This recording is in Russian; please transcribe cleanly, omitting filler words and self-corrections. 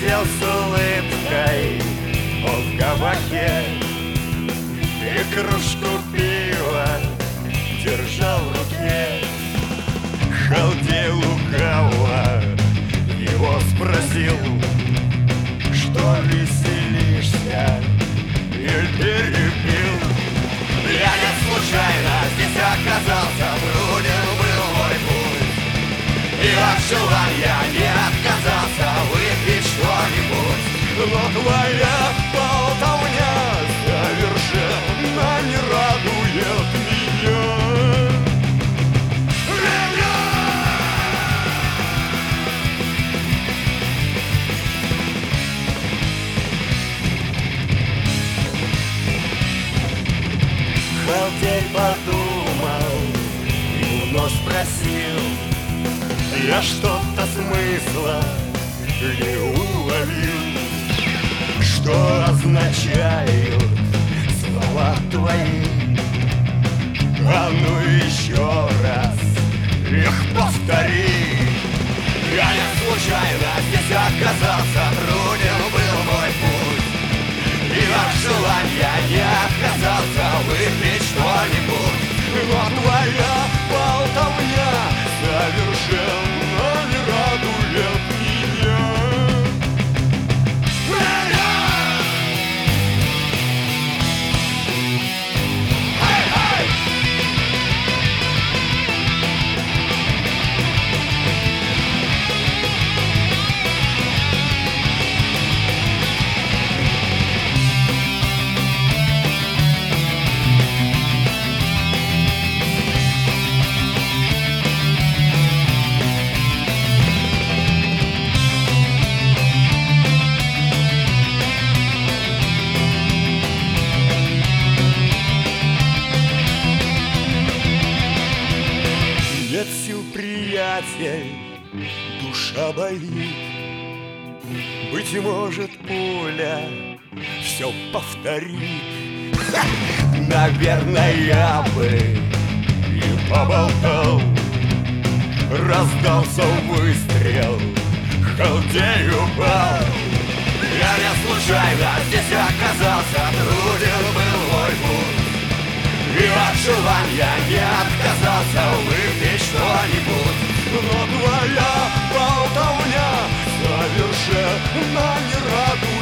сидел с улыбкой он в кабаке и кружку пива держал в руке. Халдей лукаво его спросил: что веселишься или перепил? Я не случайно здесь оказался, труден был мой путь, и от желания не отказался выпить что-нибудь. Но твоя болтовня совершенно не радует меня. Халдей подумал и вновь спросил: я что-то смысла не уловил. Что означают слова твои? А ну еще раз их повтори. Я не случайно здесь оказался, труден был мой путь, и от желания не отказался выпить что-нибудь. Но твоя болтовня совершенно не радует меня. Нет сил, приятель, душа болит. Быть может, пуля все повторит. Наверное, я бы и поболтал. Раздался выстрел, Халдей упал. Я не случайно здесь оказался, труден был мой путь, и от желания не отказался выпить что-нибудь. Но твоя болтовня совершенно не радует.